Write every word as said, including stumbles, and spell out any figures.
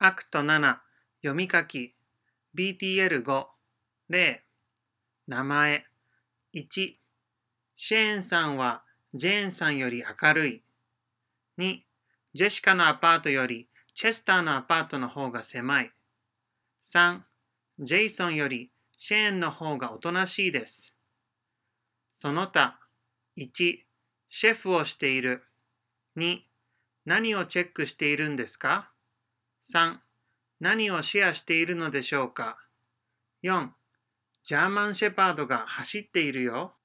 アクトなな読み書き ビーティーエルご 例名前いちシェーンさんはジェーンさんより明るい。にジェシカのアパートよりチェスターのアパートの方が狭い。さんジェイソンよりシェーンの方がおとなしいです。その他いちシェフをしている。に何をチェックしているんですか？さん何をシェアしているのでしょうか？よんジャーマンシェパードが走っているよ。